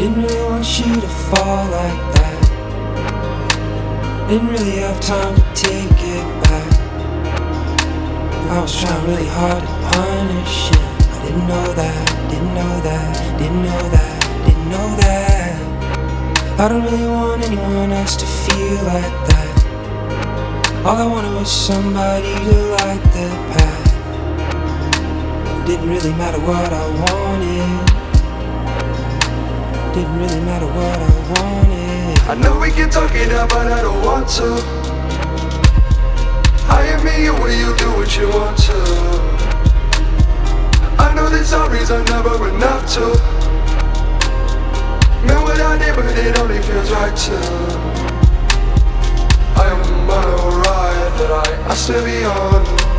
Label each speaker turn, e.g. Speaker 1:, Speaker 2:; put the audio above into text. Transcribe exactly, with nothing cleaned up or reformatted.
Speaker 1: Didn't really want you to fall like that. Didn't really have time to take it back. I was trying really hard to punish him. I didn't know that, didn't know that, didn't know that, didn't know that. I don't really want anyone else to feel like that. All I wanted was somebody to light the path. It didn't really matter what I wanted. Didn't really matter what I wanted.
Speaker 2: I know we can talk it out, but I don't want to. Hire me, you will you do what you want to. I know that sorries are never enough to meant what I did, but it only feels right to. I am on a ride that I, I still be on.